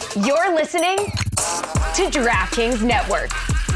You're listening to DraftKings Network.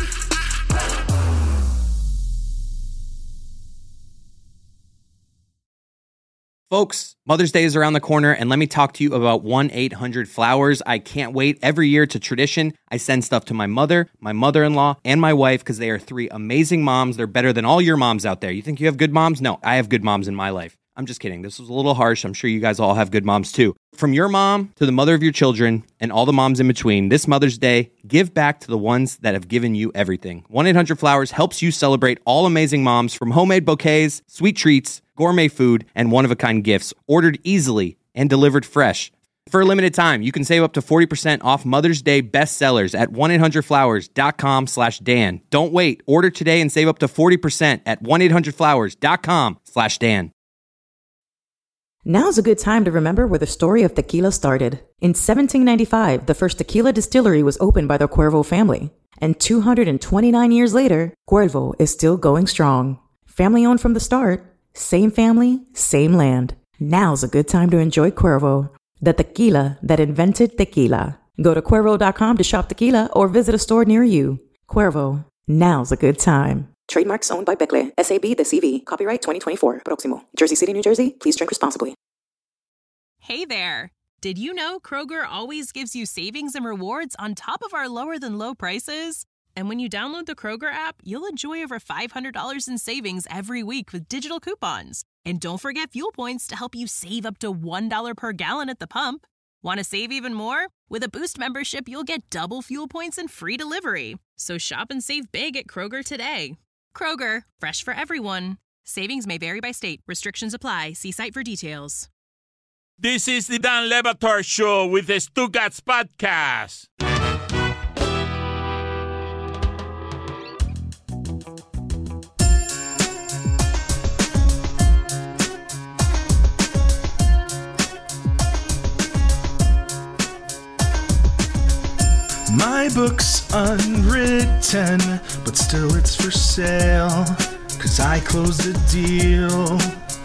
Folks, Mother's Day is around the corner, and let me talk to you about 1-800-Flowers. I can't wait. Every year, it's a tradition. I send stuff to my mother, my mother-in-law, and my wife because they are three amazing moms. They're better than all your moms out there. You think you have good moms? No, I have good moms in my life. I'm just kidding. This was a little harsh. I'm sure you guys all have good moms too. From your mom to the mother of your children and all the moms in between, this Mother's Day, give back to the ones that have given you everything. 1-800-Flowers helps you celebrate all amazing moms, from homemade bouquets, sweet treats, gourmet food, and one-of-a-kind gifts, ordered easily and delivered fresh. For a limited time, you can save up to 40% off Mother's Day bestsellers at 1-800-Flowers.com/Dan. Don't wait. Order today and save up to 40% at 1-800-Flowers.com/Dan. Now's a good time to remember where the story of tequila started. In 1795, the first tequila distillery was opened by the Cuervo family. And 229 years later, Cuervo is still going strong. Family owned from the start, same family, same land. Now's a good time to enjoy Cuervo, the tequila that invented tequila. Go to Cuervo.com to shop tequila or visit a store near you. Cuervo, now's a good time. Trademarks owned by Becle, SAB The CV. Copyright 2024. Proximo. Jersey City, New Jersey. Please drink responsibly. Hey there. Did you know Kroger always gives you savings and rewards on top of our lower than low prices? And when you download the Kroger app, you'll enjoy over $500 in savings every week with digital coupons. And don't forget fuel points to help you save up to $1 per gallon at the pump. Want to save even more? With a Boost membership, you'll get double fuel points and free delivery. So shop and save big at Kroger today. Kroger, fresh for everyone. Savings may vary by state. Restrictions apply. See site for details. This is the Dan Le Batard Show with the Stugats Podcast. My book's unwritten, but still it's for sale, 'cause I closed the deal.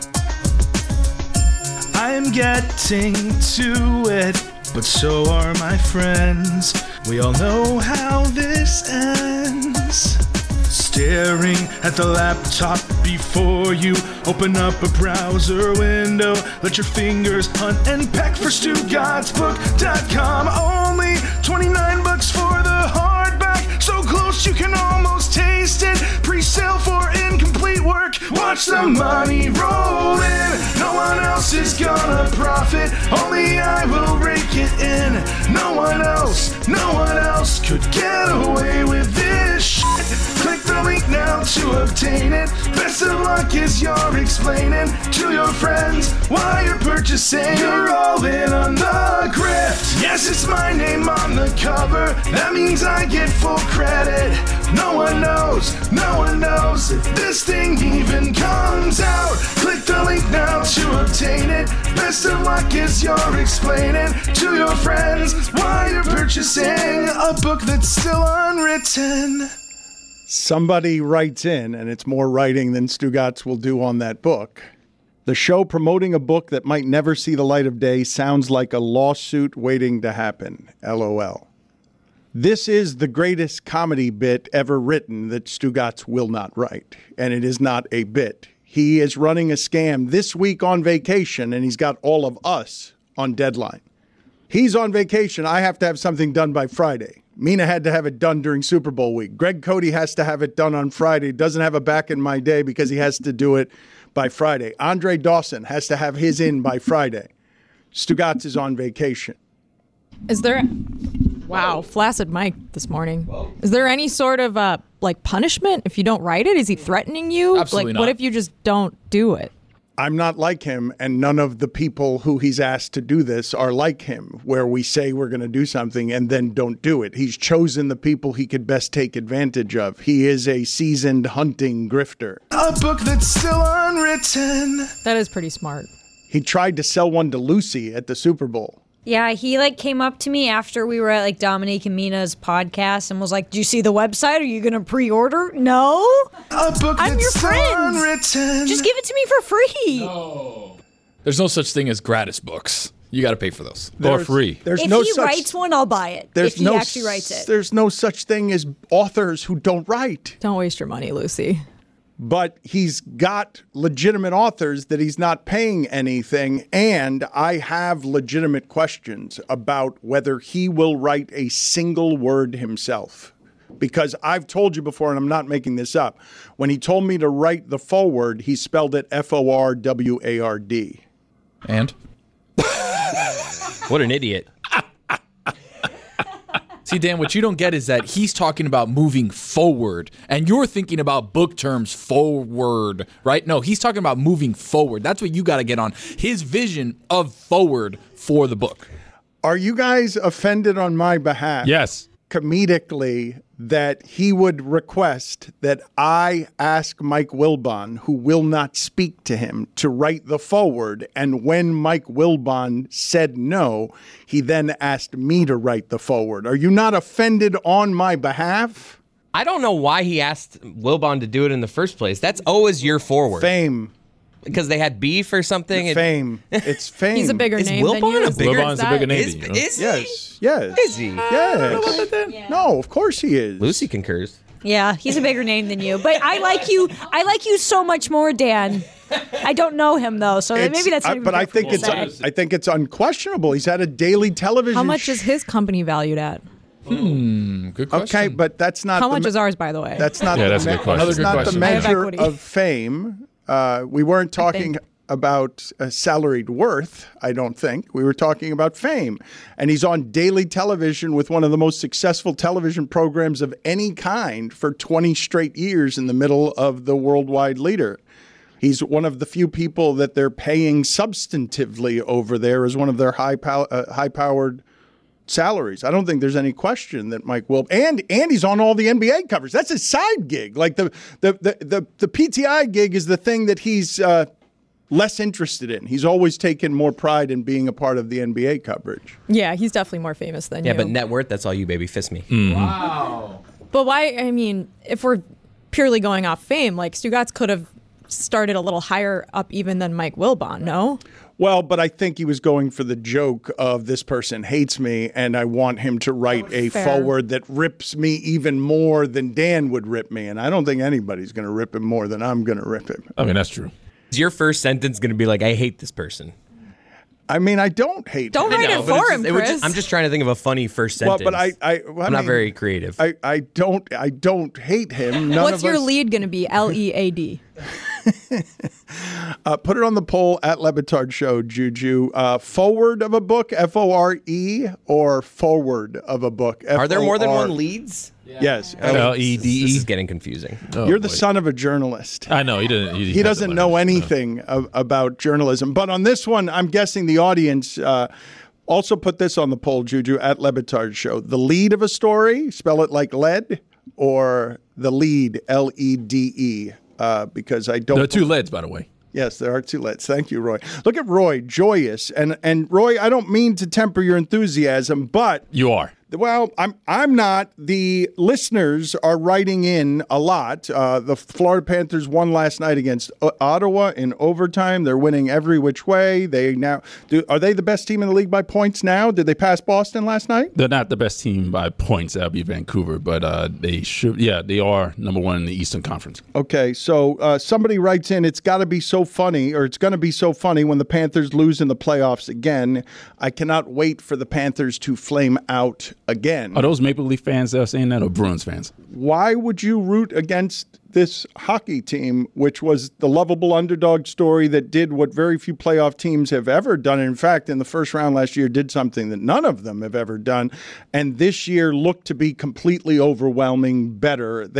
I'm getting to it, but so are my friends. We all know how this ends. Staring at the laptop before you, open up a browser window, let your fingers hunt and peck for StuGotsBook.com. Only $29 for the hardback, so close you can almost taste it. Pre-sale for incomplete work, watch the money roll in. No one else is gonna profit, only I will rake it in. No one else could get away with this shit. Click the link now to obtain it. Best of luck as you're explaining to your friends why you're purchasing. You're all in on the grift. Yes, it's my name on the cover. That means I get full credit. No one knows if this thing even comes out. Click the link now to obtain it. Best of luck as you're explaining to your friends why you're purchasing a book that's still unwritten. Somebody writes in, and it's more writing than Stugats will do on that book. The show promoting a book that might never see the light of day sounds like a lawsuit waiting to happen. LOL. This is the greatest comedy bit ever written that Stugats will not write, and it is not a bit. He is running a scam this week on vacation, and he's got all of us on deadline. He's on vacation. I have to have something done by Friday. Mina had to have it done during Super Bowl week. Greg Cody has to have it done on Friday. Doesn't have a back in my day because he has to do it by Friday. Andre Dawson has to have his in by Friday. Stugats is on vacation. Is there... Wow, flaccid mic this morning. Whoa. Is there any sort of punishment if you don't write it? Is he threatening you? Absolutely not. What if you just don't do it? I'm not like him, and none of the people who he's asked to do this are like him, where we say we're going to do something and then don't do it. He's chosen the people he could best take advantage of. He is a seasoned hunting grifter. A book that's still unwritten. That is pretty smart. He tried to sell one to Lucy at the Super Bowl. Yeah, he came up to me after we were at Dominique and Mina's podcast and was like, "Do you see the website? Are you gonna pre-order?" No, a book I'm your friend. Unwritten. Just give it to me for free. No, there's no such thing as gratis books. You got to pay for those. There's- Or free. There's If no he such, writes one, I'll buy it. there's If he no actually writes it. There's no such thing as authors who don't write. Don't waste your money, Lucy. But he's got legitimate authors that he's not paying anything. And I have legitimate questions about whether he will write a single word himself. Because I've told you before, and I'm not making this up, when he told me to write the forward, he spelled it Forward. And? What an idiot. See, Dan, what you don't get is that he's talking about moving forward, and you're thinking about book terms forward, right? No, he's talking about moving forward. That's what you got to get on. His vision of forward for the book. Are you guys offended on my behalf? Yes. Comedically, that he would request that I ask Mike Wilbon, who will not speak to him, to write the forward. And when Mike Wilbon said no, he then asked me to write the forward. Are you not offended on my behalf? I don't know why he asked Wilbon to do it in the first place. That's always your forward. Fame. Because they had beef or something? Fame. It's fame. He's a bigger Is name than you. Wilbon a bigger? Wilbon's a bigger name Is, than you. is he? Yes. Is he? Yes. No, of course he is. Lucy concurs. Yeah, he's a bigger name than you. But I like you. I like you so much more, Dan. I don't know him though, so It's- maybe that's not even but I fair think for me it's to say. I think it's unquestionable. He's had a daily television. How much is his company valued at? Good question. Okay, but that's not. How the much me- is ours, by the way? That's not. Yeah, the that's a good question. That's Another not good the question. I have measure equity. of fame. We weren't talking about salaried worth. I don't think we were talking about fame. And he's on daily television with one of the most successful television programs of any kind for 20 straight years in the middle of the worldwide leader. He's one of the few people that they're paying substantively over there as one of their high-powered salaries. I don't think there's any question that Mike will, and he's on all the NBA covers. That's his side gig. Like the PTI gig is the thing that he's less interested in. He's always taken more pride in being a part of the NBA coverage. Yeah, he's definitely more famous than Yeah, you. but net worth, that's all you, baby. Fist me. But why? I mean, if we're purely going off fame, like Stugatz could have started a little higher up even than Mike Wilbon, no? Well, but I think he was going for the joke of this person hates me and I want him to write a fair. forward that rips me even more than Dan would rip me. And I don't think anybody's going to rip him more than I'm going to rip him. I mean, that's true. Is your first sentence going to be like, I hate this person? I mean, I don't hate Don't him. write No, it but it's for just- him, it would Chris. just- I'm just trying to think of a funny first Well, sentence. but I I'm not mean, very creative. I don't hate him. None What's of your us, lead going to be? LEAD. Put it on the poll at Levitard Show, Juju. Forward of a book, FORE, or forward of a book, Are there more than FOR? one leads? Yes. This is getting confusing. You're the son of a journalist. I know. He didn't. He doesn't know anything about journalism. But on this one, I'm guessing the audience also put this on the poll, Juju, at Levitard Show. The lead of a story, spell it like lead, or the lead, LEDE, because I don't. There are two leads, by the way. Yes, there are two leads. Thank you, Roy. Look at Roy, joyous. And Roy, I don't mean to temper your enthusiasm, but You are. well, I'm not. The listeners are writing in a lot. The Florida Panthers won last night against Ottawa in overtime. They're winning every which way. Are they the best team in the league by points now? Did they pass Boston last night? They're not the best team by points. That'll be Vancouver, but they should. Yeah, they are number one in the Eastern Conference. Okay, so somebody writes in, it's got to be so funny, or it's going to be so funny when the Panthers lose in the playoffs again. I cannot wait for the Panthers to flame out again. Are those Maple Leaf fans that are saying that, or Bruins fans? Why would you root against this hockey team, which was the lovable underdog story that did what very few playoff teams have ever done? In fact, in the first round last year, did something that none of them have ever done. And this year looked to be completely overwhelming better.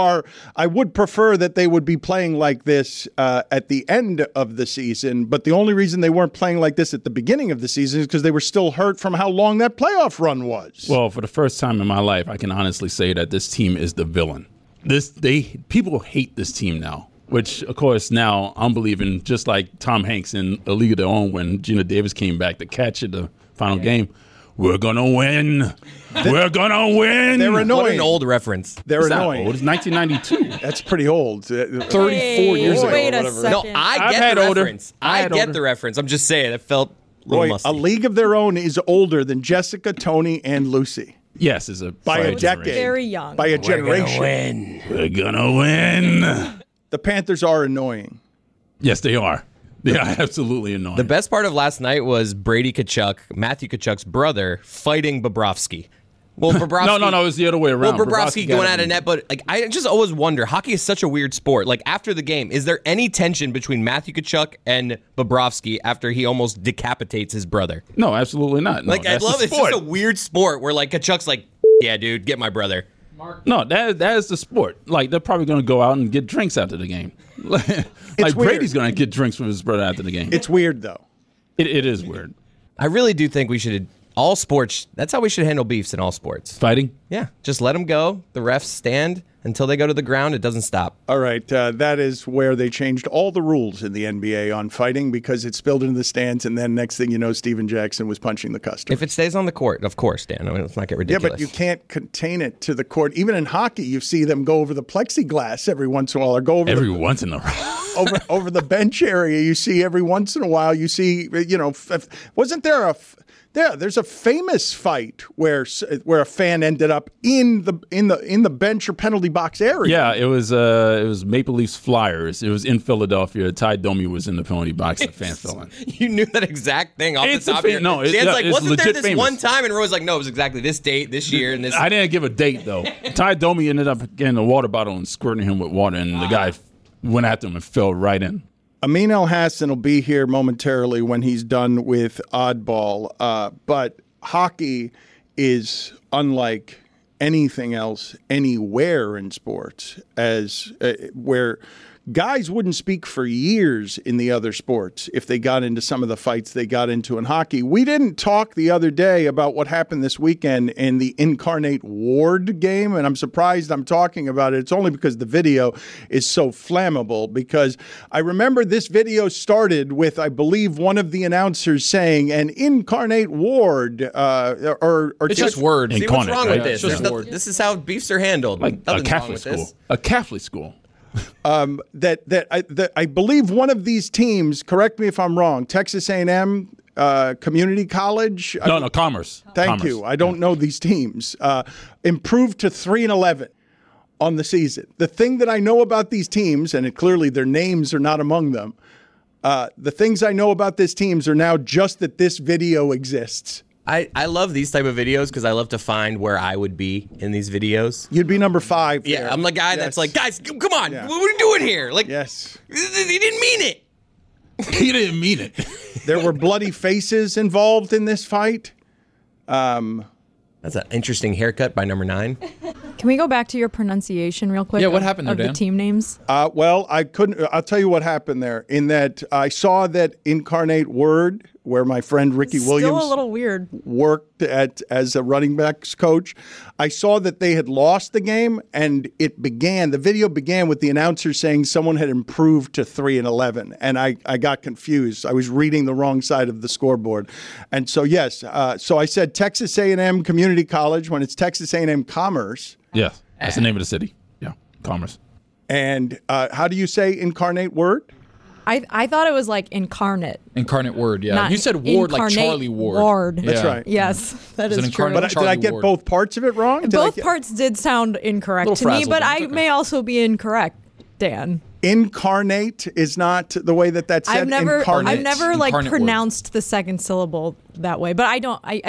I would prefer that they would be playing like this at the end of the season. But the only reason they weren't playing like this at the beginning of the season is because they were still hurt from how long that playoff run was. Well, for the first time in my life, I can honestly say that this team is the villain. People hate this team now, which of course now I'm believing, just like Tom Hanks in A League of Their Own when Gina Davis came back to catch at the final game. We're gonna win. We're gonna win. They're annoying. What an old reference. They're It's not annoying. old. It's 1992. That's pretty old. 34 Hey, years ago. wait or a whatever. second. No, I I've get had the older. reference. I I had get older. the reference. I'm just saying it felt Roy, musty. A League of Their Own is older than Jessica, Tony, and Lucy. Yes, it's by a decade. Very young. By a generation. We're gonna win. The Panthers are annoying. Yes, they are. They are absolutely annoying. The best part of last night was Brady Tkachuk, Matthew Tkachuk's brother, fighting Bobrovsky. Well, Bobrovsky. No, it was the other way around. Well, Bobrovsky going out of net, but like I just always wonder, hockey is such a weird sport. Like after the game, is there any tension between Matthew Tkachuk and Bobrovsky after he almost decapitates his brother? No, absolutely not. No, like I love it. It's just a weird sport where like Tkachuk's like, yeah, dude, get my brother. No, that is the sport. Like they're probably going to go out and get drinks after the game. Like Brady's going to get drinks with his brother after the game. It's weird though. It is weird. I really do think we should. All sports, that's how we should handle beefs in all sports. Fighting? Yeah. Just let them go. The refs stand until they go to the ground. It doesn't stop. All right. That is where they changed all the rules in the NBA on fighting because it spilled into the stands. And then next thing you know, Steven Jackson was punching the customer. If it stays on the court, of course, Dan. I mean, let's not get ridiculous. Yeah, but you can't contain it to the court. Even in hockey, you see them go over the plexiglass every once in a while or go over once in a while. over the bench area. You see every once in a while, you see, wasn't there there's a famous fight where a fan ended up in the bench or penalty box area. Yeah, it was Maple Leafs Flyers. It was in Philadelphia. Ty Domi was in the penalty box. The fan fell in. You knew that exact thing off the top of your head. No, Dan's like, wasn't there this famous. one time? And Roy's like, no, it was exactly this date, this year, and this. I didn't give a date though. Ty Domi ended up getting a water bottle and squirting him with water, and the guy went after him and fell right in. Amin Elhassan will be here momentarily when he's done with Oddball. But hockey is unlike anything else anywhere in sports, where guys wouldn't speak for years in the other sports if they got into some of the fights they got into in hockey. We didn't talk the other day about what happened this weekend in the Incarnate Ward game, and I'm surprised I'm talking about it. It's only because the video is so flammable, because I remember this video started with, I believe, one of the announcers saying, an Incarnate Ward, it's just word. See, what's wrong with this? This is how beefs are handled. Like a Catholic school. A Catholic school. I believe one of these teams, correct me if I'm wrong, Texas A&M Community College. No, Commerce. Thank you. I don't know these teams. Improved to 3-11 on the season. The thing that I know about these teams, and clearly their names are not among them, the things I know about these teams are now just that this video exists. I love these type of videos because I love to find where I would be in these videos. You'd be number 5. Yeah, there. I'm the guy that's like, guys, come on, what are we doing here? Like, yes, he didn't mean it. He didn't mean it. There were bloody faces involved in this fight. That's an interesting haircut by number 9. Can we go back to your pronunciation real quick? Yeah, what happened there, of Dan? The team names? Well, I couldn't. I'll tell you what happened there. In that I saw that Incarnate Word, where my friend Ricky Williams Still a little weird. worked as a running backs coach. I saw that they had lost the game, and the video began with the announcer saying someone had improved to 3-11, and I got confused. I was reading the wrong side of the scoreboard, and so yes, so I said Texas A&M Community College when it's Texas A&M Commerce. Yeah, that's the name of the city. Yeah, Commerce. And how do you say Incarnate Word? I thought it was like incarnate. Incarnate Word, yeah. Not You said Ward like Charlie Ward. That's right. Yes, that is true. But did I get both parts of it wrong? Both parts did sound incorrect to me, but I may also be incorrect, Dan. Incarnate is not the way that's said. I've never like Incarnate pronounced the second syllable that way, but I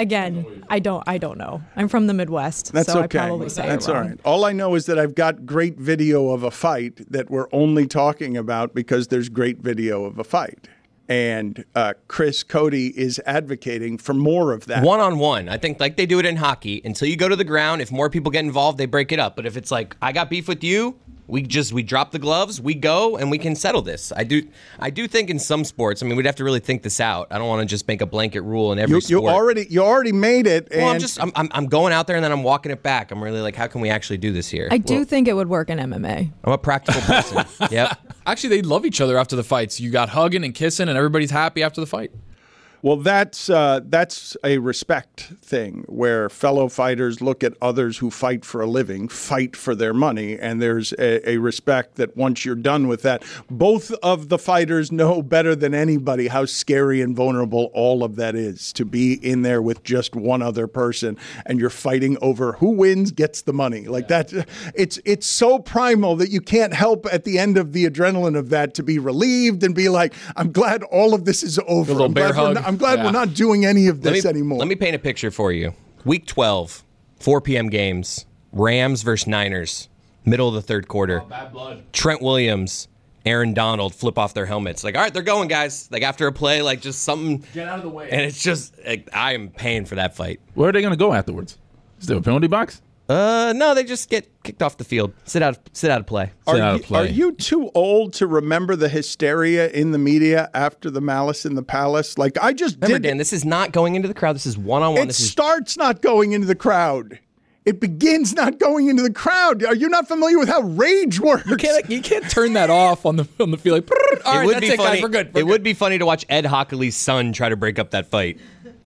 don't know. I'm from the Midwest, That's so okay. I probably say That's it wrong. all right. All I know is that I've got great video of a fight that we're only talking about because there's great video of a fight. And Chris Cody is advocating for more of that. One-on-one. I think like they do it in hockey. Until you go to the ground, if more people get involved, they break it up. But if it's like, I got beef with you, we drop the gloves, we go, and we can settle this. I do think in some sports, I mean, we'd have to really think this out. I don't want to just make a blanket rule in every sport. You already made it. Well, I'm going out there and then I'm walking it back. I'm really like, how can we actually do this here? I do think it would work in MMA. I'm a practical person. Yep. Actually, they love each other after the fights. You got hugging and kissing, and everybody's happy after the fight. Well, that's a respect thing where fellow fighters look at others who fight for a living, fight for their money, and there's a respect that once you're done with that, both of the fighters know better than anybody how scary and vulnerable all of that is, to be in there with just one other person and you're fighting over who wins gets the money. Like that, it's so primal that you can't help at the end of the adrenaline of that to be relieved and be like, I'm glad all of this is over. I'm glad we're not doing any of this anymore. Let me paint a picture for you. Week 12, 4 p.m. games, Rams versus Niners, middle of the third quarter. Bad blood. Trent Williams, Aaron Donald flip off their helmets. Like, all right, they're going, guys. Like, after a play, like, just something. Get out of the way. And it's just, like, I am paying for that fight. Where are they going to go afterwards? Is there a penalty box? No, they just get kicked off the field. Sit out of play. Are you too old to remember the hysteria in the media after the Malice in the Palace? Like, I just remember, Dan, this is not going into the crowd. This is one-on-one. It starts not going into the crowd. It begins not going into the crowd. Are you not familiar with how rage works? You can't turn that off on the field. Like, all right, that's it, guys. We're good. It would be funny to watch Ed Hockley's son try to break up that fight.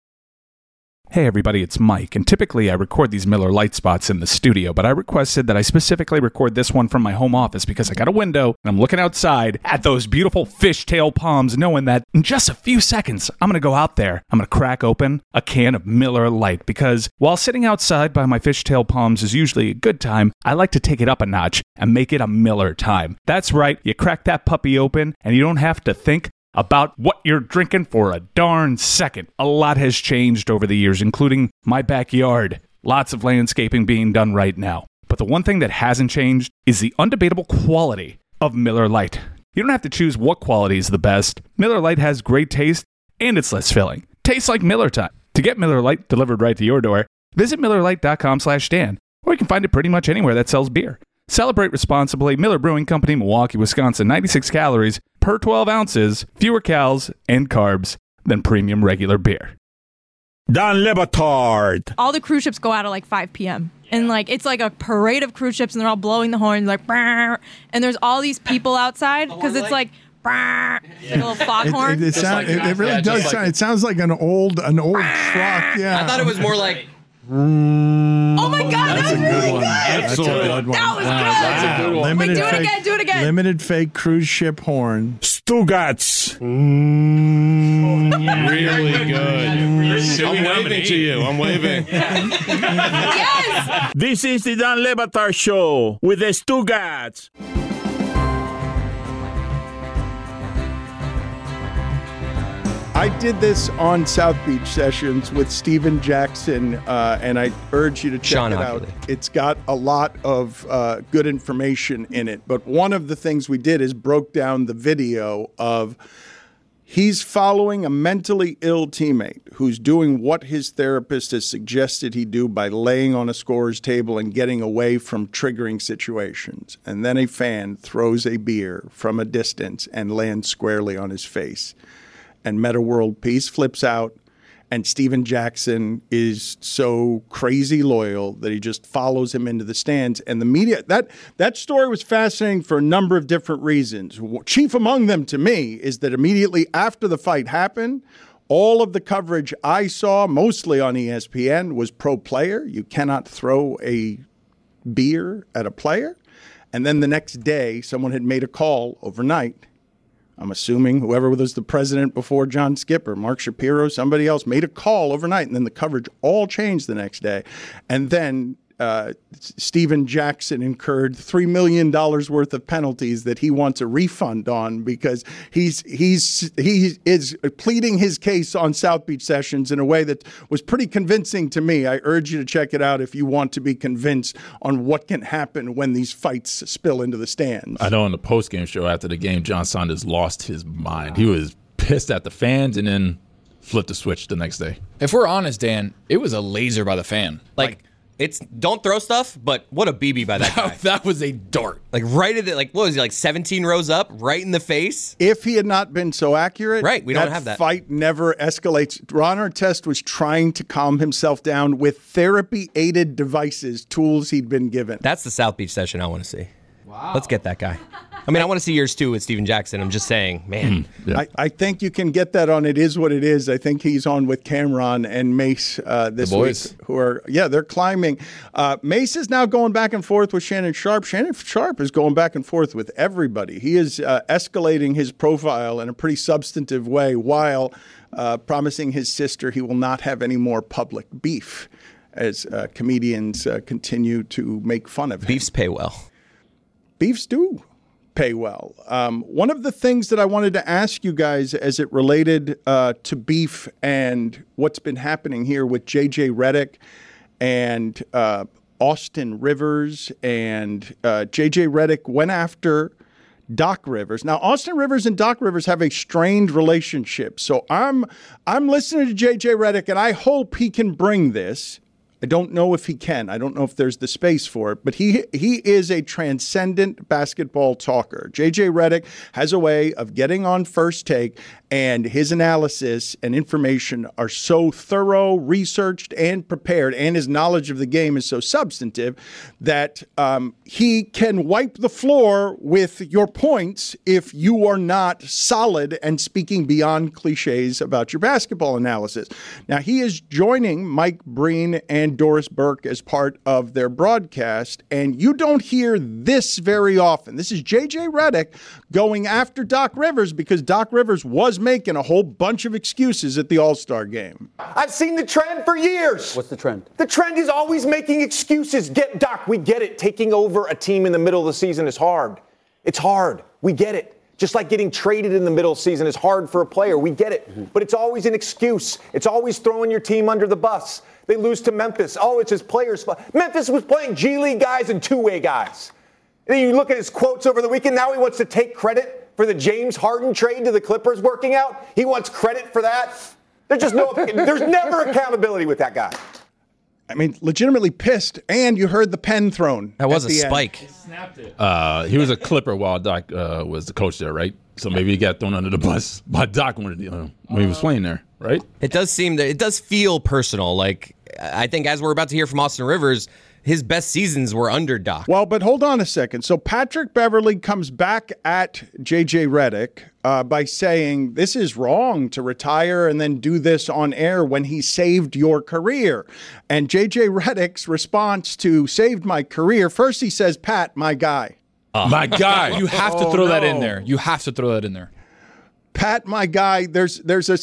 Hey everybody, it's Mike, and typically I record these Miller Lite spots in the studio, but I requested that I specifically record this one from my home office because I got a window and I'm looking outside at those beautiful fishtail palms, knowing that in just a few seconds, I'm going to go out there, I'm going to crack open a can of Miller Lite, because while sitting outside by my fishtail palms is usually a good time, I like to take it up a notch and make it a Miller time. That's right, you crack that puppy open and you don't have to think about what you're drinking for a darn second. A lot has changed over the years, including my backyard. Lots of landscaping being done right now. But the one thing that hasn't changed is the undebatable quality of Miller Lite. You don't have to choose what quality is the best. Miller Lite has great taste, and it's less filling. Tastes like Miller time. To get Miller Lite delivered right to your door, visit MillerLite.com/Dan, or you can find it pretty much anywhere that sells beer. Celebrate responsibly. Miller Brewing Company, Milwaukee, Wisconsin. 96 calories per 12 ounces, fewer calories and carbs than premium regular beer. Dan Le Batard. All the cruise ships go out at like 5 p.m. And like it's like a parade of cruise ships, and they're all blowing the horns like, brr, and there's all these people outside because it's like, brr, like a little foghorn. It really does sound. It sounds like an old truck. Yeah. I thought it was more like. Oh my God, that's that was a good really one. good. That's a good one. That was good. That's a good one. Wait, do it again. Limited fake cruise ship horn. Stugats. Really good. I'm waving to you. I'm waving. Yes. This is the Dan Le Batard Show with the Stugats. I did this on South Beach Sessions with Steven Jackson, and I urge you to check it out. It's got a lot of good information in it. But one of the things we did is broke down the video of he's following a mentally ill teammate who's doing what his therapist has suggested he do by laying on a scorer's table and getting away from triggering situations. And then a fan throws a beer from a distance and lands squarely on his face. And Meta World Peace flips out, and Steven Jackson is so crazy loyal that he just follows him into the stands. And the media, that story was fascinating for a number of different reasons. Chief among them to me is that immediately after the fight happened, all of the coverage I saw, mostly on ESPN, was pro-player. You cannot throw a beer at a player. And then the next day, someone had made a call overnight. I'm assuming whoever was the president before John Skipper, Mark Shapiro, somebody else, made a call overnight, and then the coverage all changed the next day. And then Steven Jackson incurred $3 million worth of penalties that he wants a refund on because he is pleading his case on South Beach Sessions in a way that was pretty convincing to me. I urge you to check it out if you want to be convinced on what can happen when these fights spill into the stands. I know in the postgame show after the game, John Saunders lost his mind. He was pissed at the fans and then flipped the switch the next day. If we're honest, Dan, it was a laser by the fan. Like it's don't throw stuff, but what a BB by that guy. That was a dart. Like right at it, like what was he, like 17 rows up, right in the face? If he had not been so accurate, right, we don't have that. Fight never escalates. Ron Artest was trying to calm himself down with therapy-aided devices, tools he'd been given. That's the South Beach session I want to see. Wow. Let's get that guy. I mean, I want to see yours too with Steven Jackson. I'm just saying, man. I think you can get that on It Is What It Is. I think he's on with Cameron and Mace this boys. week. They're climbing. Mace is now going back and forth with Shannon Sharpe. Shannon Sharpe is going back and forth with everybody. He is escalating his profile in a pretty substantive way while promising his sister he will not have any more public beef as comedians continue to make fun of him. Beefs pay well. Beefs do pay well. One of the things that I wanted to ask you guys as it related to beef and what's been happening here with J.J. Redick and Austin Rivers, and J.J. Redick went after Doc Rivers. Now, Austin Rivers and Doc Rivers have a strained relationship. So I'm listening to J.J. Redick, and I hope he can bring this. I don't know if he can. I don't know if there's the space for it, but he is a transcendent basketball talker. J.J. Redick has a way of getting on First Take, and his analysis and information are so thorough, researched, and prepared, and his knowledge of the game is so substantive that he can wipe the floor with your points if you are not solid and speaking beyond cliches about your basketball analysis. Now, he is joining Mike Breen and Doris Burke as part of their broadcast, and you don't hear this very often. This is J.J. Redick going after Doc Rivers because Doc Rivers was making a whole bunch of excuses at the All-Star game. I've seen the trend for years. What's the trend? The trend is always making excuses. Doc, we get it. Taking over a team in the middle of the season is hard. It's hard. We get it. Just like getting traded in the middle of the season is hard for a player. We get it. Mm-hmm. But it's always an excuse. It's always throwing your team under the bus. They lose to Memphis. Oh, it's his players' fault. Memphis was playing G League guys and two-way guys. And then you look at his quotes over the weekend. Now he wants to take credit for the James Harden trade to the Clippers working out. He wants credit for that. There's never accountability with that guy. I mean, legitimately pissed, and you heard the pen thrown. That was a spike. He snapped it. He was a Clipper while Doc was the coach there, right? So maybe he got thrown under the bus by Doc when he was playing there, right? It does feel personal. Like, I think as we're about to hear from Austin Rivers, his best seasons were under Doc. Well, but hold on a second. So Patrick Beverley comes back at J.J. Redick by saying this is wrong to retire and then do this on air when he saved your career. And J.J. Redick's response to saved my career, first he says, Pat, my guy. My guy. You have to throw that in there. You have to throw that in there. Pat, my guy. There's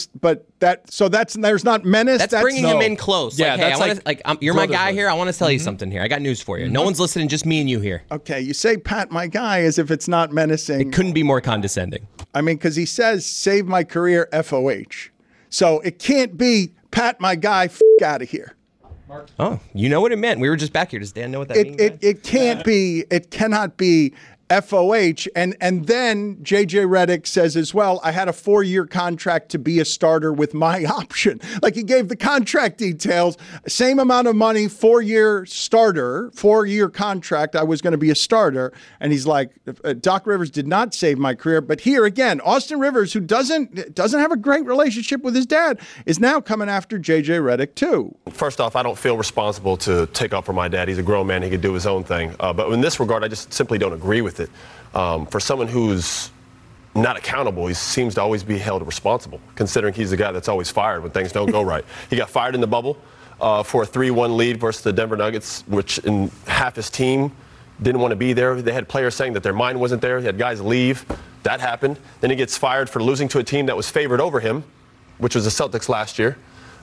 not menace. That's bringing him in close. Yeah, like, hey, you're my guy here. I want to tell you something here. I got news for you. No one's listening, just me and you here. Okay, you say Pat, my guy, as if it's not menacing. It couldn't be more condescending. I mean, because he says save my career, FOH. So it can't be Pat, my guy, out of here. Oh, you know what it meant. We were just back here. Does Dan know what that means? It can't be. It cannot be FOH. And then J.J. Redick says as well, I had a 4-year contract to be a starter with my option. Like, he gave the contract details, same amount of money, 4-year starter, 4-year contract. I was going to be a starter. And he's like, Doc Rivers did not save my career. But here again, Austin Rivers, who doesn't have a great relationship with his dad, is now coming after J.J. Redick too. First off, I don't feel responsible to take up for my dad. He's a grown man. He could do his own thing. But in this regard, I just simply don't agree with it. For someone who's not accountable, he seems to always be held responsible, considering he's the guy that's always fired when things don't go right. He got fired in the bubble for a 3-1 lead versus the Denver Nuggets, which in half his team didn't want to be there. They had players saying that their mind wasn't there. He had guys leave. That happened. Then he gets fired for losing to a team that was favored over him, which was the Celtics last year.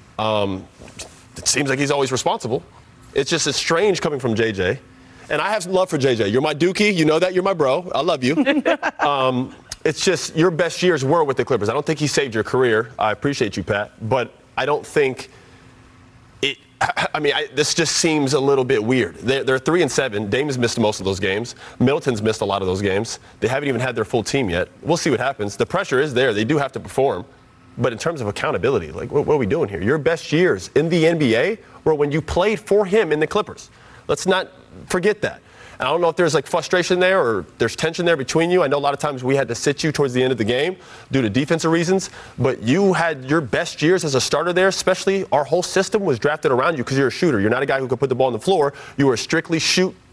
It seems like he's always responsible. It's strange coming from JJ. And I have some love for JJ. You're my dookie. You know that. You're my bro. I love you. It's just your best years were with the Clippers. I don't think he saved your career. I appreciate you, Pat. But I don't think it – I mean, this just seems a little bit weird. They're 3-7. Dame has missed most of those games. Middleton's missed a lot of those games. They haven't even had their full team yet. We'll see what happens. The pressure is there. They do have to perform. But in terms of accountability, like, what are we doing here? Your best years in the NBA were when you played for him in the Clippers. Let's not forget that. And I don't know if there's like frustration there or there's tension there between you. I know a lot of times we had to sit you towards the end of the game due to defensive reasons, but you had your best years as a starter there, especially our whole system was drafted around you because you're a shooter. You're not a guy who could put the ball on the floor. You were a strictly shoot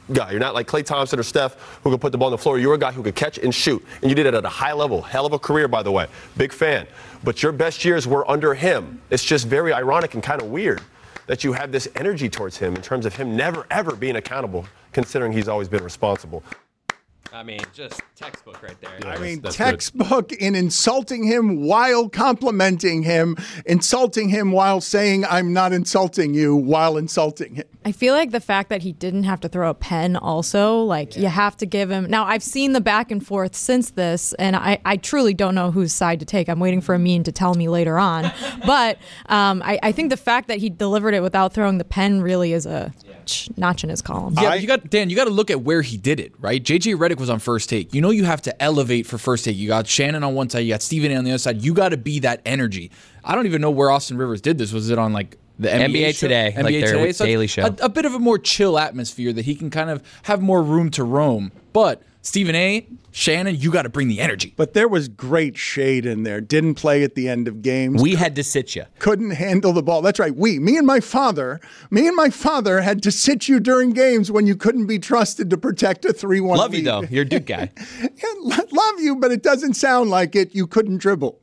guy. You're not like Klay Thompson or Steph who can put the ball on the floor. You're a guy who could catch and shoot. And you did it at a high level. Hell of a career, by the way. Big fan. But your best years were under him. It's just very ironic and kind of weird that you have this energy towards him in terms of him never, ever being accountable, considering he's always been responsible. I mean, just textbook right there. I mean, textbook in insulting him while complimenting him, insulting him while saying, I'm not insulting you, while insulting him. I feel like the fact that he didn't have to throw a pen also, like, you have to give him. Now, I've seen the back and forth since this, and I truly don't know whose side to take. I'm waiting for Amin to tell me later on. But I think the fact that he delivered it without throwing the pen really is a notch in his column. Yeah, you got to look at where he did it, right? JJ Redick was on First Take. You know you have to elevate for First Take. You got Shannon on one side, you got Stephen A on the other side. You got to be that energy. I don't even know where Austin Rivers did this. Was it on like the NBA show? Today, NBA like their Today? So daily show. A bit of a more chill atmosphere that he can kind of have more room to roam. But Stephen A, Shannon, you got to bring the energy. But there was great shade in there. Didn't play at the end of games. We had to sit you. Couldn't handle the ball. That's right. Me and my father had to sit you during games when you couldn't be trusted to protect a 3-1 Love lead. you, though. You're a Duke guy. Love you, but it doesn't sound like it. You couldn't dribble.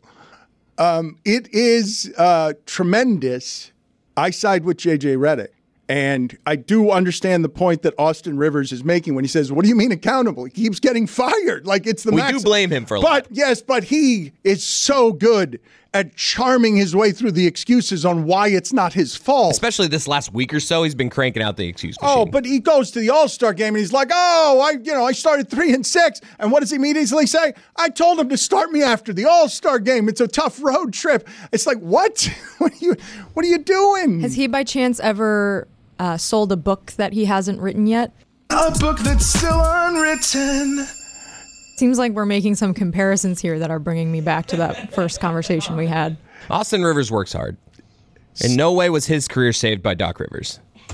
It is tremendous. I side with JJ Redick. And I do understand the point that Austin Rivers is making when he says, what do you mean accountable? He keeps getting fired. Like, it's the We do blame him for a lot. Yes, but he is so good at charming his way through the excuses on why it's not his fault. Especially this last week or so, he's been cranking out the excuse machine. Oh, but he goes to the All-Star game and he's like, I started 3-6. And what does he immediately say? I told him to start me after the All-Star game. It's a tough road trip. It's like, what? What are you doing? Has he by chance ever sold a book that he hasn't written yet? A book that's still unwritten. Seems like we're making some comparisons here that are bringing me back to that first conversation we had. Austin Rivers works hard. In no way was his career saved by Doc Rivers.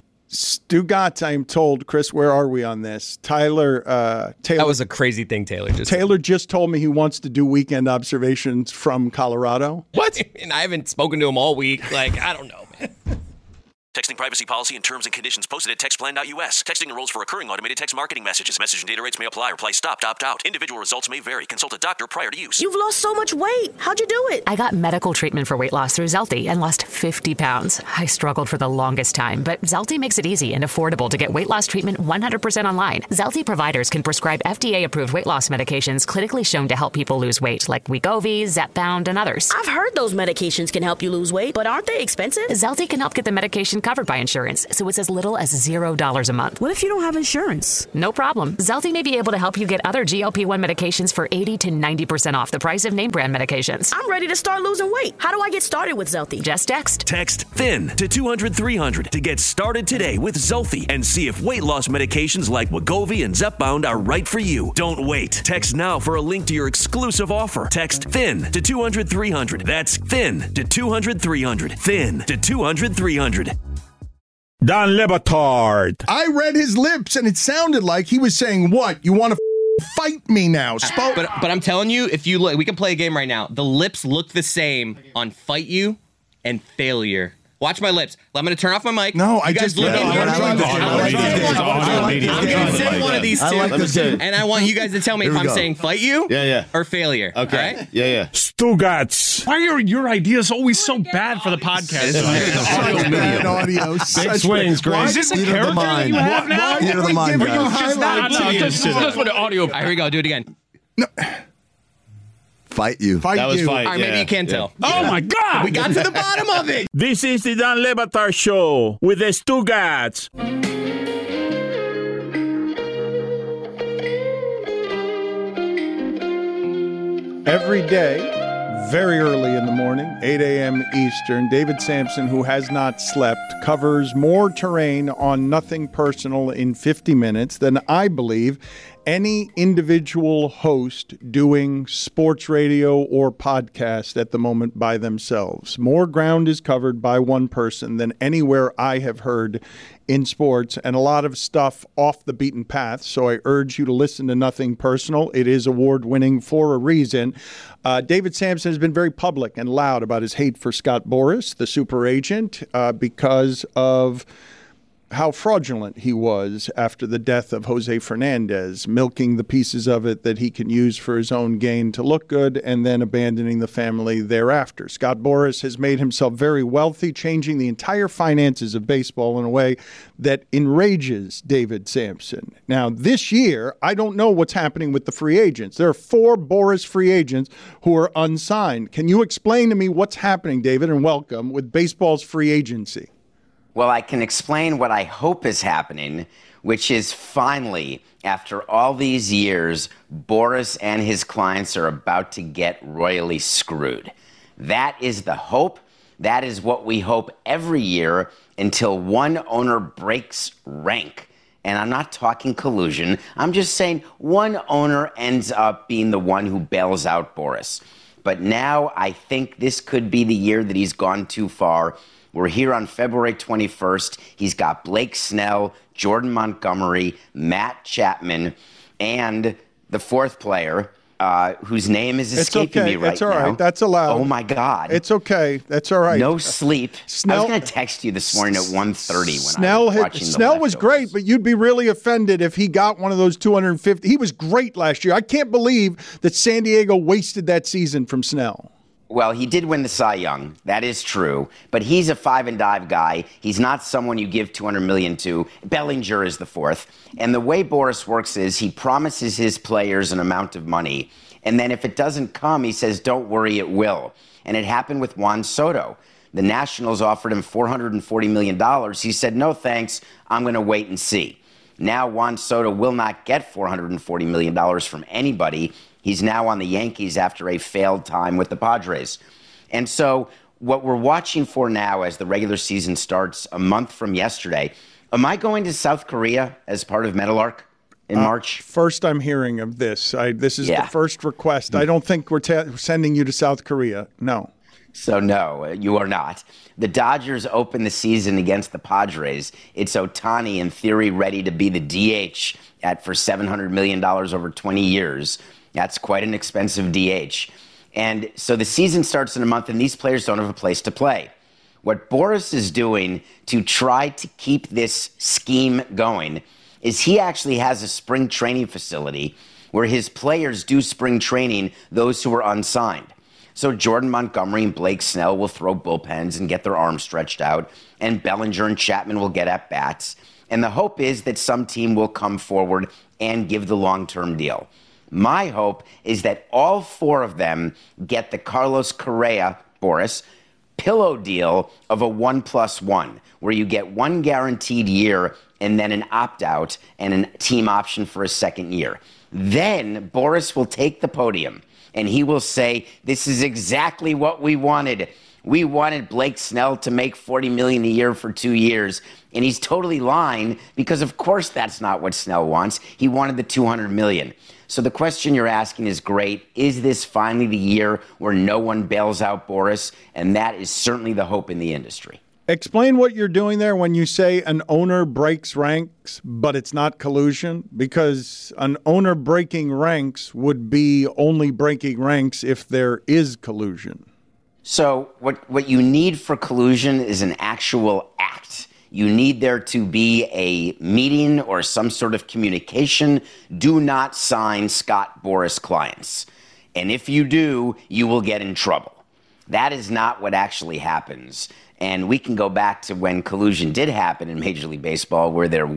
Stugotz, I am told, Chris, where are we on this? Taylor. That was a crazy thing Taylor just Taylor just told me he wants to do weekend observations from Colorado. What? And I haven't spoken to him all week. Like, I don't know, man. Texting privacy policy and terms and conditions posted at textplan.us. Texting enrolls for recurring automated text marketing messages. Message and data rates may apply. Reply stop, opt out. Individual results may vary. Consult a doctor prior to use. You've lost so much weight. How'd you do it? I got medical treatment for weight loss through Zelty and lost 50 pounds. I struggled for the longest time, but Zelty makes it easy and affordable to get weight loss treatment 100% online. Zelty providers can prescribe FDA-approved weight loss medications clinically shown to help people lose weight, like Wegovy, Zepbound, and others. I've heard those medications can help you lose weight, but aren't they expensive? Zelty can help get the medication covered by insurance, so it's as little as $0 a month. What if you don't have insurance? No problem. Zelty may be able to help you get other GLP-1 medications for 80 to 90% off the price of name brand medications. I'm ready to start losing weight. How do I get started with Zelty? Just text. Text THIN to 200-300 to get started today with Zelty and see if weight loss medications like Wegovy and Zepbound are right for you. Don't wait. Text now for a link to your exclusive offer. Text THIN to 200-300. That's THIN to 200-300. THIN to 200-300. Dan Le Batard. I read his lips, and it sounded like he was saying, what? You want to fight me now? But I'm telling you, if you look, we can play a game right now. The lips look the same on Fight You and Failure. Watch my lips. I'm going to turn off my mic. No, you guys look in here. I'm going to send one of these two, and I want you guys to tell me if I'm saying Fight You or Failure. Okay. Right? Yeah. Stugotz. Why are your ideas always so bad for the podcast? Audio. Big swings, Grace. Is this a character you have now? Theater of the mind, guys. Just for the audio. All right, here we go. Do it again. No. Fight You. That was All right, maybe you can't tell. Oh, my God. We got to the bottom of it. This is the Dan Le Batard Show with the Stugotz. Every day, very early in the morning, 8 a.m. Eastern, David Sampson, who has not slept, covers more terrain on Nothing Personal in 50 minutes than I believe any individual host doing sports radio or podcast at the moment by themselves. More ground is covered by one person than anywhere I have heard in sports, and a lot of stuff off the beaten path. So I urge you to listen to Nothing Personal. It is award-winning for a reason. David Sampson has been very public and loud about his hate for Scott Boras, the super agent, because of how fraudulent he was after the death of Jose Fernandez, milking the pieces of it that he can use for his own gain to look good and then abandoning the family thereafter. Scott Boras has made himself very wealthy, changing the entire finances of baseball in a way that enrages David Samson. Now, this year, I don't know what's happening with the free agents. There are 4 Boras free agents who are unsigned. Can you explain to me what's happening, David, and welcome, with baseball's free agency? Well, I can explain what I hope is happening, which is finally, after all these years, Boras and his clients are about to get royally screwed. That is the hope. That is what we hope every year until one owner breaks rank. And I'm not talking collusion. I'm just saying one owner ends up being the one who bails out Boras. But now I think this could be the year that he's gone too far. We're here on February 21st. He's got Blake Snell, Jordan Montgomery, Matt Chapman, and the 4th player, whose name is escaping me right now. It's all right. That's allowed. Oh, my God. It's okay. That's all right. No sleep. I was going to text you this morning at 1:30 when I was watching the Snell was great, but you'd be really offended if he got one of those 250. He was great last year. I can't believe that San Diego wasted that season from Snell. Well, he did win the Cy Young. That is true. But he's a 5-and-dive guy. He's not someone you give $200 million to. Bellinger is the 4th. And the way Boras works is he promises his players an amount of money. And then if it doesn't come, he says, don't worry, it will. And it happened with Juan Soto. The Nationals offered him $440 million. He said, no, thanks. I'm going to wait and see. Now Juan Soto will not get $440 million from anybody. He's now on the Yankees after a failed time with the Padres. And so what we're watching for now as the regular season starts a month from yesterday, am I going to South Korea as part of Meadowlark in March? First I'm hearing of this. This is the first request. I don't think we're sending you to South Korea. No. So no, you are not. The Dodgers open the season against the Padres. It's Ohtani, in theory, ready to be the DH for $700 million over 20 years. That's quite an expensive DH. And so the season starts in a month, and these players don't have a place to play. What Boras is doing to try to keep this scheme going is he actually has a spring training facility where his players do spring training, those who are unsigned. So Jordan Montgomery and Blake Snell will throw bullpens and get their arms stretched out, and Bellinger and Chapman will get at bats. And the hope is that some team will come forward and give the long-term deal. My hope is that all 4 of them get the Carlos Correa, Boras, pillow deal of a 1+1, where you get 1 guaranteed year and then an opt-out and a team option for a second year. Then Boras will take the podium and he will say, this is exactly what we wanted. We wanted Blake Snell to make $40 million a year for 2 years. And he's totally lying because, of course, that's not what Snell wants. He wanted the $200 million. So the question you're asking is great. Is this finally the year where no one bails out Boras? And that is certainly the hope in the industry. Explain what you're doing there when you say an owner breaks ranks, but it's not collusion, because an owner breaking ranks would be only breaking ranks if there is collusion. So what you need for collusion is an actual act. You need there to be a meeting or some sort of communication. Do not sign Scott Boras clients. And if you do, you will get in trouble. That is not what actually happens. And we can go back to when collusion did happen in Major League Baseball, where there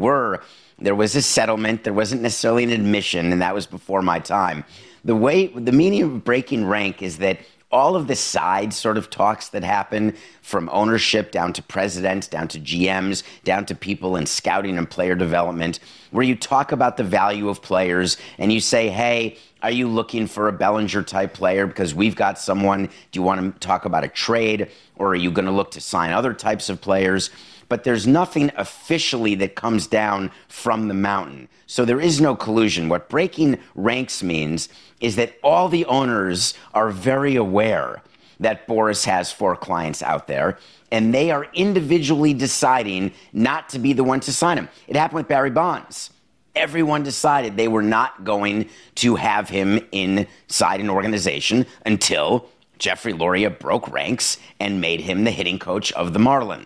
was a settlement. There wasn't necessarily an admission, and that was before my time. The meaning of breaking rank is that all of the side sort of talks that happen, from ownership down to presidents, down to GMs, down to people in scouting and player development, where you talk about the value of players and you say, hey, are you looking for a Bellinger type player because we've got someone? Do you want to talk about a trade, or are you going to look to sign other types of players? But there's nothing officially that comes down from the mountain. So there is no collusion. What breaking ranks means is that all the owners are very aware that Boras has 4 clients out there, and they are individually deciding not to be the one to sign him. It happened with Barry Bonds. Everyone decided they were not going to have him inside an organization until Jeffrey Loria broke ranks and made him the hitting coach of the Marlins.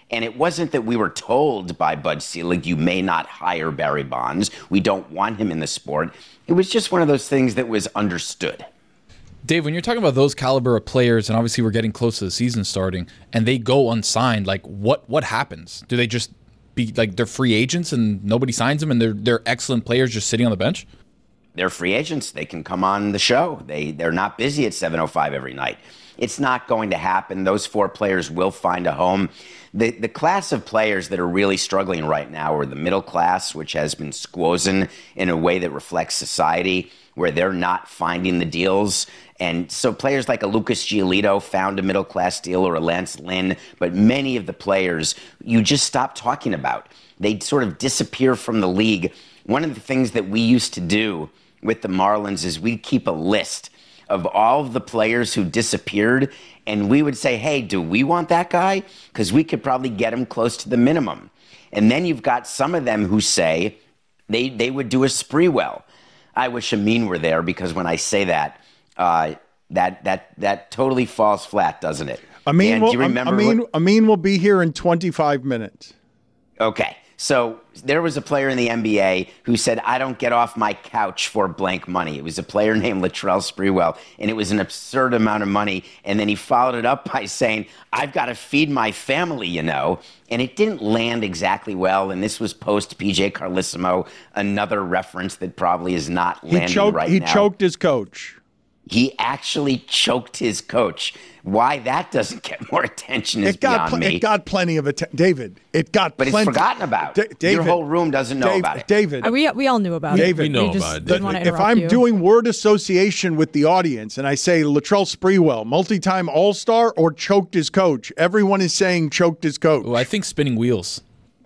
And it wasn't that we were told by Bud Selig, you may not hire Barry Bonds. We don't want him in the sport. It was just one of those things that was understood. Dave, when you're talking about those caliber of players, and obviously we're getting close to the season starting, and they go unsigned, like what happens? Do they just be like they're free agents and nobody signs them, and they're excellent players just sitting on the bench? They're free agents. They can come on the show. They're not busy at 7:05 every night. It's not going to happen. Those 4 players will find a home. The class of players that are really struggling right now are the middle class, which has been squozen in a way that reflects society, where they're not finding the deals. And so players like a Lucas Giolito found a middle class deal, or a Lance Lynn, but many of the players you just stop talking about. They sort of disappear from the league. One of the things that we used to do with the Marlins is we'd keep a list of all of the players who disappeared, and we would say, hey, do we want that guy? Because we could probably get him close to the minimum. And then you've got some of them who say they would do a Sprewell. I wish Amin were there, because when I say that, that totally falls flat, doesn't it? Amin will, Amin will be here in 25 minutes. Okay. So there was a player in the NBA who said, I don't get off my couch for blank money. It was a player named Latrell Sprewell, and it was an absurd amount of money. And then he followed it up by saying, I've got to feed my family, you know. And it didn't land exactly well. And this was post PJ Carlissimo, another reference that probably is not landing right now. He choked his coach. He actually choked his coach. Why that doesn't get more attention is beyond me. It got plenty of attention. David, it got but plenty. But it's forgotten about. David, your whole room doesn't know about it. David. We all knew about David, it. we know about it. If I'm doing word association with the audience and I say Latrell Sprewell, multi-time All-Star or choked his coach, everyone is saying choked his coach. Oh, I think spinning wheels.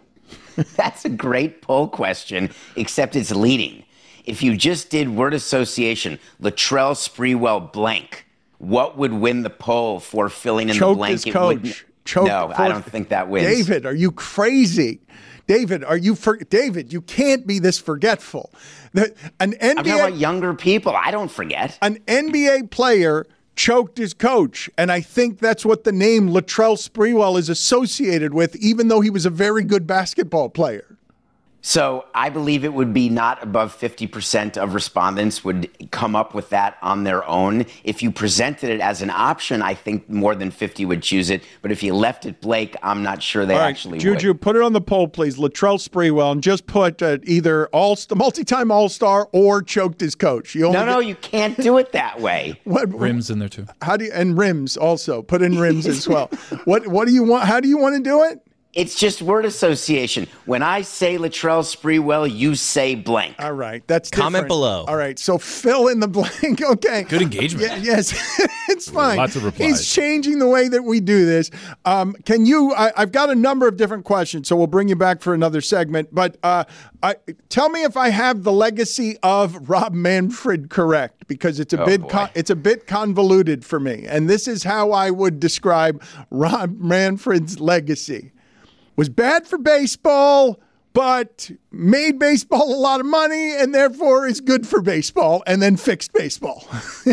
That's a great poll question, except it's leading. If you just did word association, Latrell Sprewell blank, what would win the poll for filling in the blank? His coach. No, I don't think that wins. David, are you crazy? David, David, you can't be this forgetful. I'm talking about younger people. I don't forget. An NBA player choked his coach, and I think that's what the name Latrell Sprewell is associated with, even though he was a very good basketball player. So I believe it would be not above 50% of respondents would come up with that on their own. If you presented it as an option, I think more than 50 would choose it. But if you left it blank, I'm not sure they actually would. Juju, put it on the poll, please. Latrell Sprewell, and just put either multi-time All-Star or choked his coach. No, you can't do it that way. Rims in there too. And rims also. Put in rims as well. What do you want? How do you want to do it? It's just word association. When I say Latrell Sprewell, you say blank. All right. That's Comment different. below. All right. So fill in the blank. Okay. Good engagement. Yes. It's fine. Lots of replies. He's changing the way that we do this. Can you, I've got a number of different questions, so we'll bring you back for another segment. But tell me if I have the legacy of Rob Manfred correct, because it's a bit convoluted for me. And this is how I would describe Rob Manfred's legacy. Was bad for baseball, but made baseball a lot of money and therefore is good for baseball, and then fixed baseball.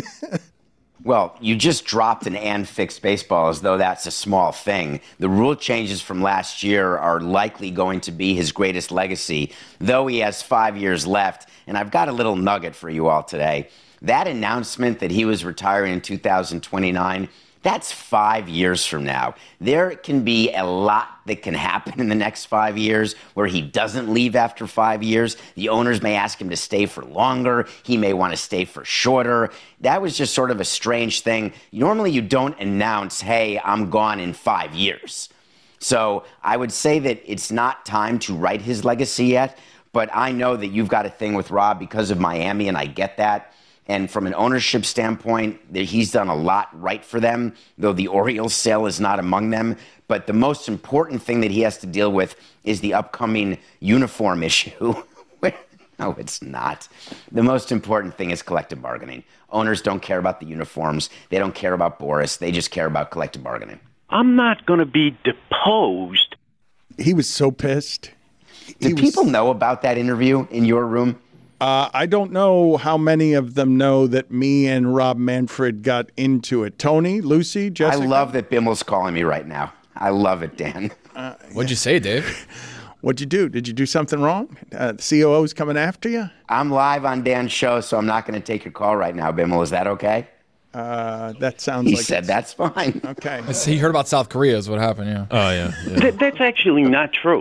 Well, you just dropped an and fixed baseball as though that's a small thing. The rule changes from last year are likely going to be his greatest legacy, though he has 5 years left. And I've got a little nugget for you all today. That announcement that he was retiring in 2029, that's 5 years from now. There can be a lot that can happen in the next 5 years where he doesn't leave after 5 years. The owners may ask him to stay for longer. He may want to stay for shorter. That was just sort of a strange thing. Normally you don't announce, hey, I'm gone in 5 years. So I would say that it's not time to write his legacy yet, but I know that you've got a thing with Rob because of Miami, and I get that. And from an ownership standpoint, he's done a lot right for them, though the Orioles sale is not among them. But the most important thing that he has to deal with is the upcoming uniform issue. No, it's not. The most important thing is collective bargaining. Owners don't care about the uniforms. They don't care about Boris. They just care about collective bargaining. I'm not going to be deposed. He was so pissed. Do people know about that interview in your room? I don't know how many of them know that me and Rob Manfred got into it. Tony, Lucy, Jessica? I love that Bimmel's calling me right now. I love it, Dan. What'd you say, Dave? What'd you do? Did you do something wrong? The COO's coming after you? I'm live on Dan's show, so I'm not going to take your call right now, Bimmel. Is that okay? That sounds He like said that's fine. Okay. He heard about South Korea is what happened, yeah. Oh, yeah. That's actually not true.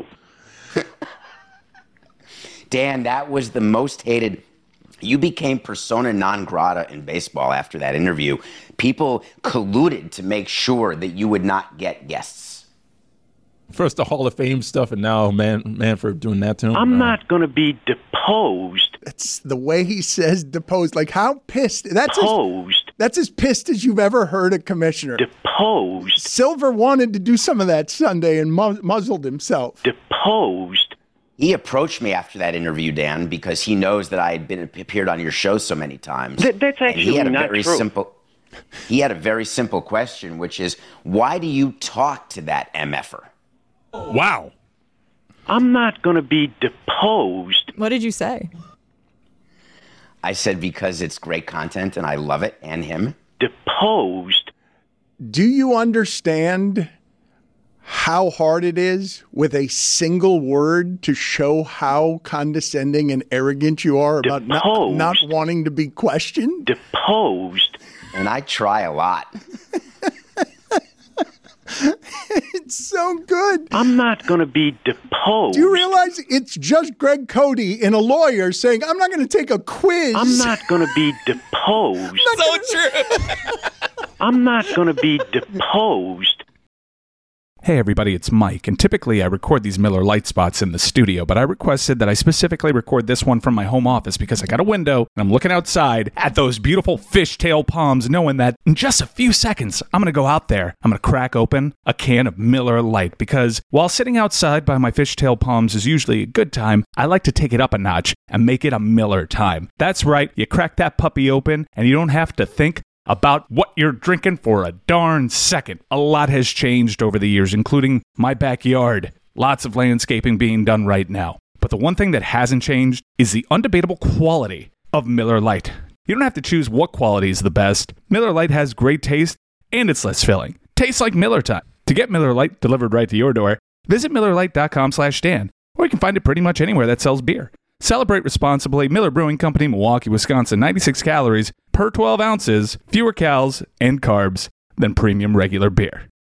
Dan, that was the most hated. You became persona non grata in baseball after that interview. People colluded to make sure that you would not get guests. First the Hall of Fame stuff, and now Manfred doing that to him. I'm not going to be deposed. It's the way he says deposed. Like, how pissed? Deposed. That's as pissed as you've ever heard a commissioner. Deposed. Silver wanted to do some of that Sunday and muzzled himself. Deposed. He approached me after that interview, Dan, because he knows that I had appeared on your show so many times. That's actually not true. He had a very simple question, which is, why do you talk to that MFer? Wow. I'm not going to be deposed. What did you say? I said because it's great content and I love it, and him. Deposed. Do you understand how hard it is with a single word to show how condescending and arrogant you are about not wanting to be questioned? Deposed. And I try a lot. It's so good. I'm not going to be deposed. Do you realize it's just Greg Cody and a lawyer saying, I'm not going to take a quiz. I'm not going to be deposed. So true. I'm not going to be deposed. Hey everybody, it's Mike, and typically I record these Miller Lite spots in the studio, but I requested that I specifically record this one from my home office because I got a window and I'm looking outside at those beautiful fishtail palms, knowing that in just a few seconds I'm going to go out there, I'm going to crack open a can of Miller Lite, because while sitting outside by my fishtail palms is usually a good time, I like to take it up a notch and make it a Miller time. That's right, you crack that puppy open and you don't have to think about what you're drinking for a darn second. A lot has changed over the years, including my backyard. Lots of landscaping being done right now. But the one thing that hasn't changed is the undebatable quality of Miller Lite. You don't have to choose what quality is the best. Miller Lite has great taste, and it's less filling. Tastes like Miller time. To get Miller Lite delivered right to your door, visit MillerLite.com/Dan, or you can find it pretty much anywhere that sells beer. Celebrate responsibly. Miller Brewing Company, Milwaukee, Wisconsin. 96 calories per 12 ounces, fewer calories and carbs than premium regular beer.